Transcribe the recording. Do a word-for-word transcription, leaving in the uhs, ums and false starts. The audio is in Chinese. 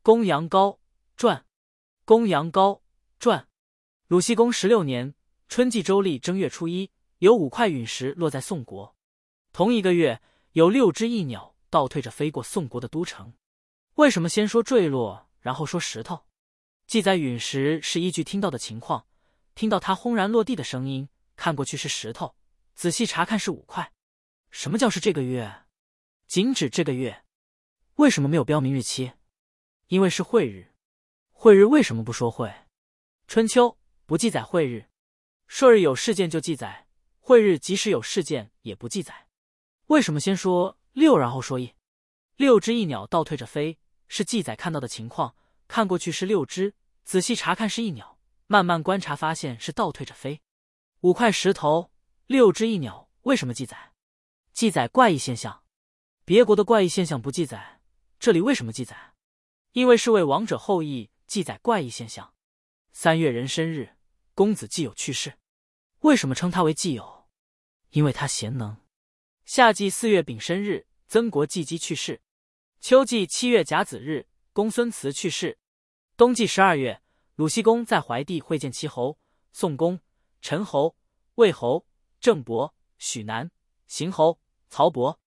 公羊羔传，公羊羔传。鲁僖公十六年春季周历正月初一，有五块陨石落在宋国。同一个月，有六只翼鸟倒退着飞过宋国的都城。为什么先说坠落，然后说石头？记载陨石是依据听到的情况，听到它轰然落地的声音，看过去是石头，仔细查看是五块。什么叫是这个月？仅指这个月。为什么没有标明日期？因为是晦日。晦日为什么不说晦？春秋不记载晦日，朔日有事件就记载，晦日即使有事件也不记载。为什么先说六然后说一？六只翼鸟倒退着飞，是记载看到的情况，看过去是六只，仔细查看是翼鸟，慢慢观察发现是倒退着飞。五块石头，六只翼鸟，为什么记载？记载怪异现象。别国的怪异现象不记载，这里为什么记载？因为是为王者后裔，记载怪异现象。三月人生日，公子季友去世。为什么称他为季友？因为他贤能。夏季四月丙申日，曾国季姬去世。秋季七月甲子日，公孙慈去世。冬季十二月，鲁僖公在怀帝会见齐侯、宋公、陈侯、魏侯、郑伯、许南、邢侯、曹伯、